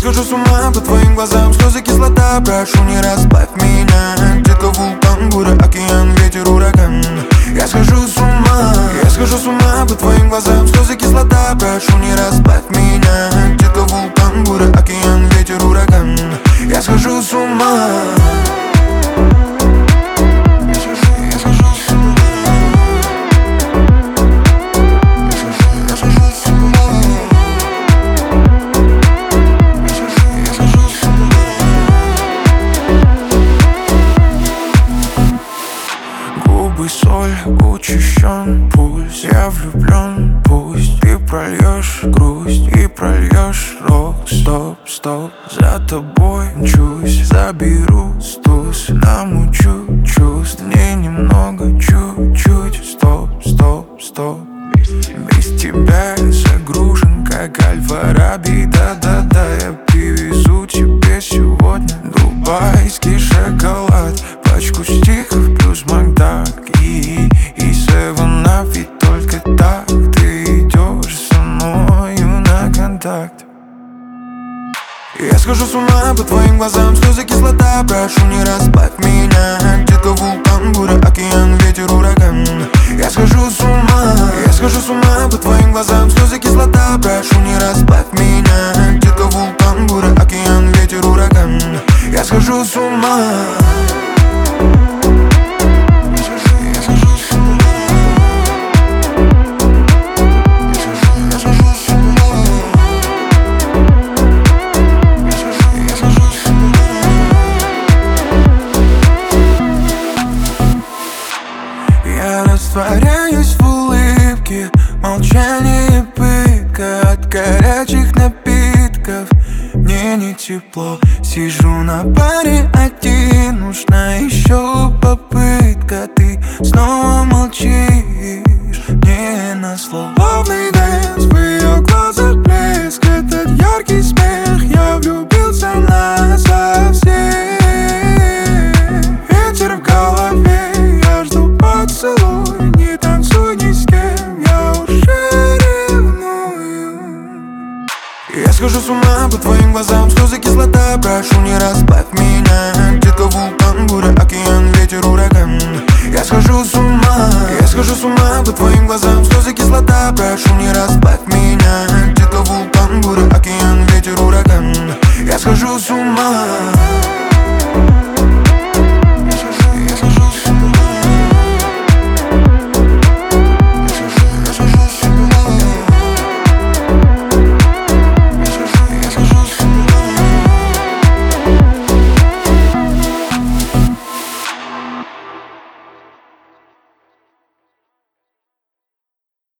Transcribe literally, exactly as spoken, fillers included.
схожу с ума по твоим глазам, слезы, кислота. Прошу, не разбавь меня. Детка, вулкан, буря, океан, ветер, ураган. Я схожу с ума, я схожу с ума по твоим глазам, слезы, кислота. Прошу, не разбавь меня. Детка, вулкан, буря, океан, ветер, ураган. Я схожу с ума. Соль, учащен пульс, я влюблен. Пусть ты прольешь грусть и прольешь рок. Стоп, стоп, за тобой мчусь, заберу стус, намучу чувств, мне немного, чуть-чуть. Стоп, стоп, стоп, без тебя загружен, как Аль-Фараби. Да-да-да, я привезу тебе сегодня дубайский шоколад, пачку стихов плюс Макдак и, и севен ап, ведь только так ты идешь со мною на контакт. Я схожу с ума по твоим глазам, слезы, кислота. Прошу, не разбавь меня. Детка, вулкан, буря, океан, ветер, ураган. Я схожу с ума, я схожу с ума по твоим глазам, слезы, кислота. Прошу, не разбавь меня. Детка, вулкан, буря, океан, ветер, ураган. Я схожу с ума. Растворяюсь в улыбке, молчание пытка. От горячих напитков мне не тепло. Сижу на паре один, нужна еще попытка. Ты снова молчишь, мне назло. Ловный дэнс, в ее глазах блеск, этот яркий смех. Я влюбился насовсем. Ветер в голове, я жду поцелуй. Не танцуй ни с кем, я уже ревную. Я схожу с ума по твоим глазам, слезы, кислота. Прошу, не разбавь меня. Детка, вулкан, буря, океан, ветер, ураган. Я схожу с ума, я схожу с ума по твоим глазам, слезы, кислота. Прошу, не разбавь меня.